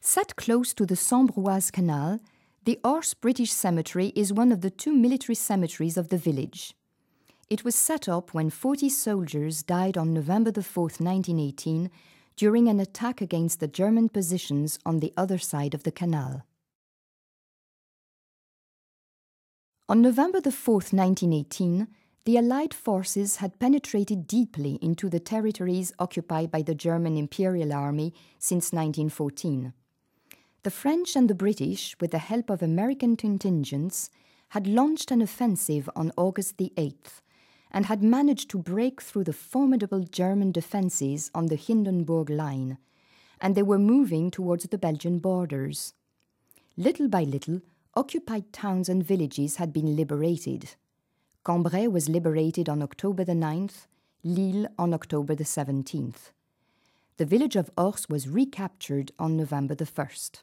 Set close to the Sambroise Canal, the Ors British Cemetery is one of the 2 military cemeteries of the village. It was set up when 40 soldiers died on November 4, 1918, during an attack against the German positions on the other side of the canal. On November 4, 1918, the Allied forces had penetrated deeply into the territories occupied by the German Imperial Army since 1914. The French and the British, with the help of American contingents, had launched an offensive on August 8th and had managed to break through the formidable German defences on the Hindenburg Line, and they were moving towards the Belgian borders. Little by little, occupied towns and villages had been liberated. Cambrai was liberated on October 9th, Lille on October 17th. The village of Ors was recaptured on November 1st.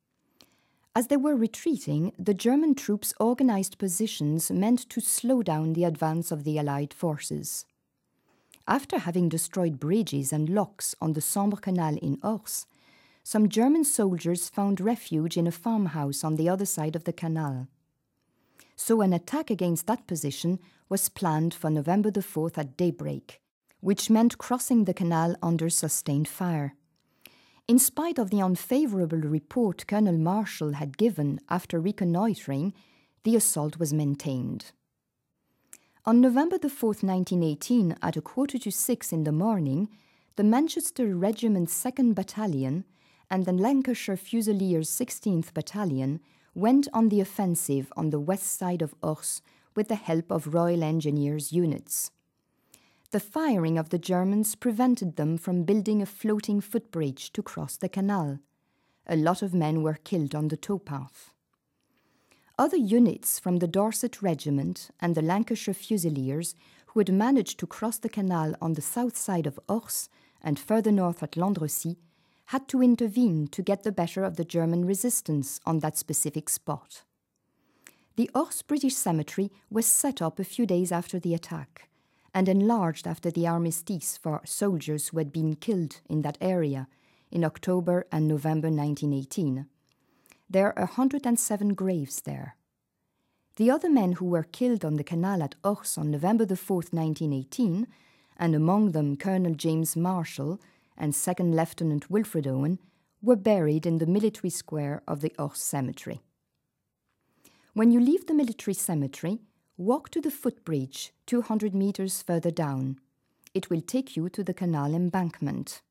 As they were retreating, the German troops organized positions meant to slow down the advance of the Allied forces. After having destroyed bridges and locks on the Sambre Canal in Ors, some German soldiers found refuge in a farmhouse on the other side of the canal. So an attack against that position was planned for November 4th at daybreak, which meant crossing the canal under sustained fire. In spite of the unfavorable report Colonel Marshall had given after reconnoitering, the assault was maintained. On November 4th, 1918, at 5:45 in the morning, the Manchester Regiment's 2nd Battalion and the Lancashire Fusiliers' 16th Battalion went on the offensive on the west side of Ors with the help of Royal Engineers units. The firing of the Germans prevented them from building a floating footbridge to cross the canal. A lot of men were killed on the towpath. Other units from the Dorset Regiment and the Lancashire Fusiliers, who had managed to cross the canal on the south side of Ors and further north at Landrecy, had to intervene to get the better of the German resistance on that specific spot. The Ors British Cemetery was set up a few days after the attack and enlarged after the armistice for soldiers who had been killed in that area in October and November 1918. There are 107 graves there. The other men who were killed on the canal at Ors on November 4th, 1918, and among them Colonel James Marshall and 2nd Lieutenant Wilfred Owen, were buried in the military square of the Ors Cemetery. When you leave the military cemetery, walk to the footbridge 200 meters further down. It will take you to the canal embankment.